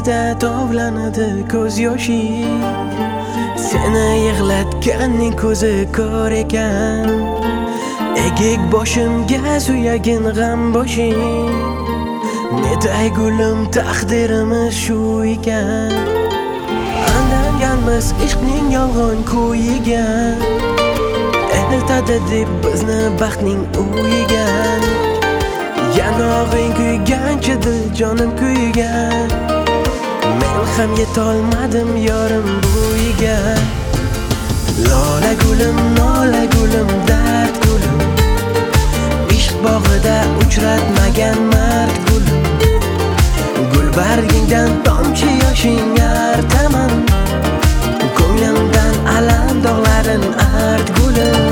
ko'zingda tovlanadi ko'z yoshing. Seni yig'latganning ko'zi ko'r ekan. Egik boshimga suyagin g'am boshing. Netay gulim taqdirimiz shu ekan. Andanganmiz ishqning yolg'on kuyiga. Eltadi deb bizni baxtning uyiga. Yanog'ing kuygancha dil jonim kuygan. Men ham yetolmadim yorim bo'yiga. Lola gulim, nola gulim, dard gulim. Ishq bog'ida uchratmagan mard gulim. Gulbargingdan tomchi yoshing artaman. Ko'nglimdan alam dog'larin art gulim.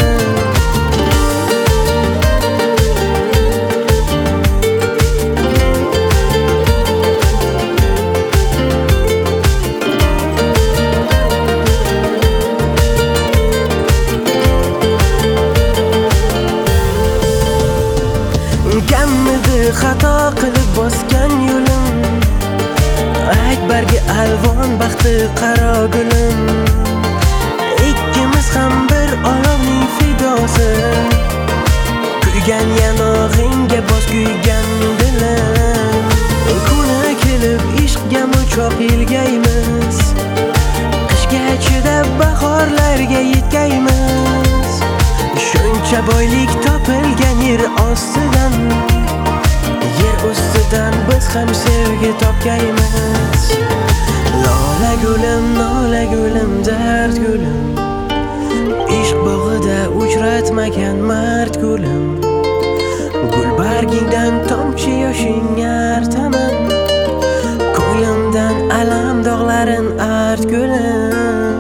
Gammidi xato qilib bosgan yo'lim. Akbarga alvon baxti qaro gulim. Ikkimiz ham bir olovning fidosi. Kuygan yanog'ingga bos kuygan dilim. Kuni kelib ishqga muchoq ilgaymiz. Qishga chidab bahorlarga yetkaymiz. Shuncha boylik topilgan yer ostidan, yer ustidan biz ham sevgi topgaymiz. Lola gulim, nola gulim, dard gulim. Ishq bog'ida uchratmagan mard gulim. Gulbargingdan tomchi yoshing artaman. Ko'nglimdan alam dog'larin art gulim.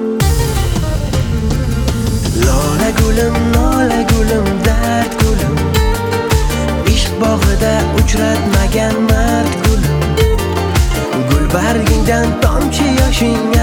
Lola gulim, nola gulim, dard gulim. Ishq bog'ida uchratmagan mard gulim. Gulbargingdan tomchi yoshing